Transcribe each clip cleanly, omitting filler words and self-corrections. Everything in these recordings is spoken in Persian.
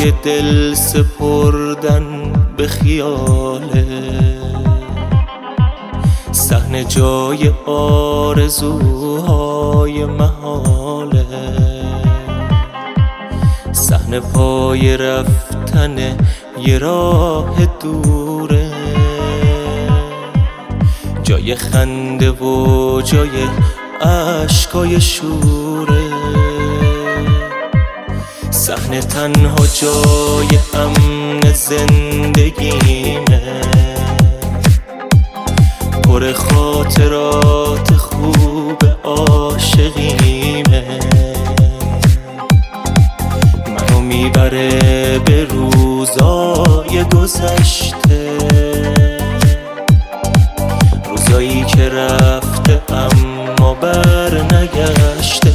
برای دل سپردن به خیاله، صحنه جای آرزوهای محاله، صحنه پای رفتن یه راه دوره، جای خنده و جای عشقای شوره، صحنه تنها جای امن زندگیمه، پر خاطرات خوب عاشقیمه، منو میبره به روزای گذشته، روزایی که رفته اما بر نگشته.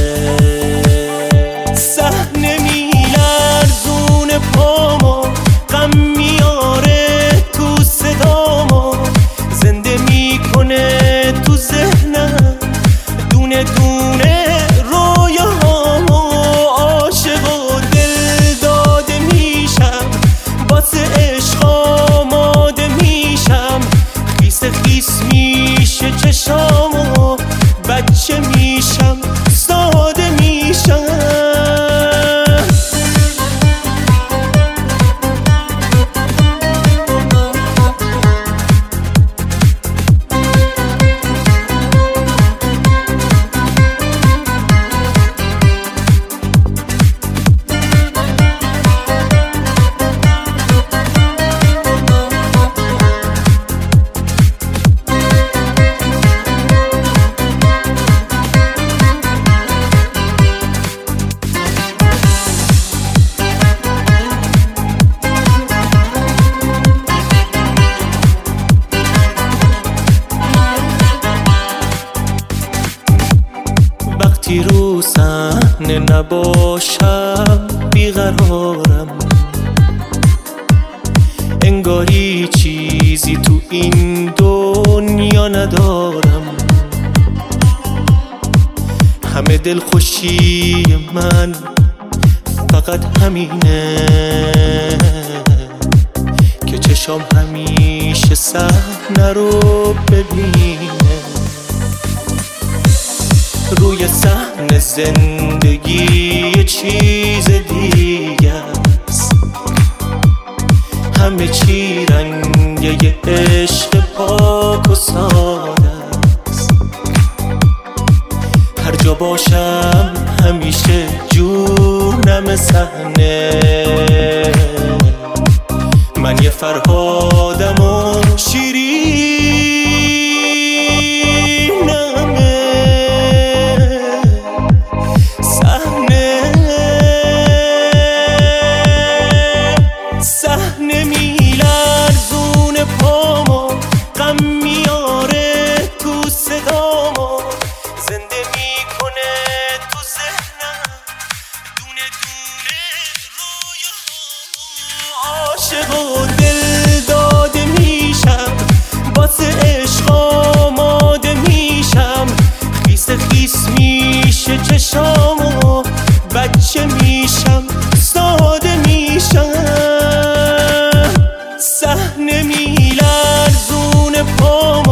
صحنه میلرزونه پامو، غم میاره تو صدامو، زنده میکنه تو ذهنم دونه دونه رویاهامو. عاشق و دل داده میشم، واسه عشق آماده میشم، خیس خیس میشه چشامو، بچه میشم ساده میشم. وقتی رو صحنه نباشم بیقرارم، انگاری چیزی تو این دنیا ندارم، همه دلخوشی من فقط همینه که چشام همیشه صحنه رو ببینه. روی صحنه زندگی یه چیز دیگه است، همه چی رنگ یه عشق پاک و ساده است، هر جا باشم همیشه جونم صحنه، من یه فرهادم و صحنه میلرزونه پامو، غم میاره تو صدامو، زنده میکنه تو ذهنم دونه دونه رویاهامو. عاشق و دل داده میشم، واسه عشق آماده میشم، خیس خیس میشه چشامو، بچه میشم ساده میشم. صحنه میلرزونه پامو،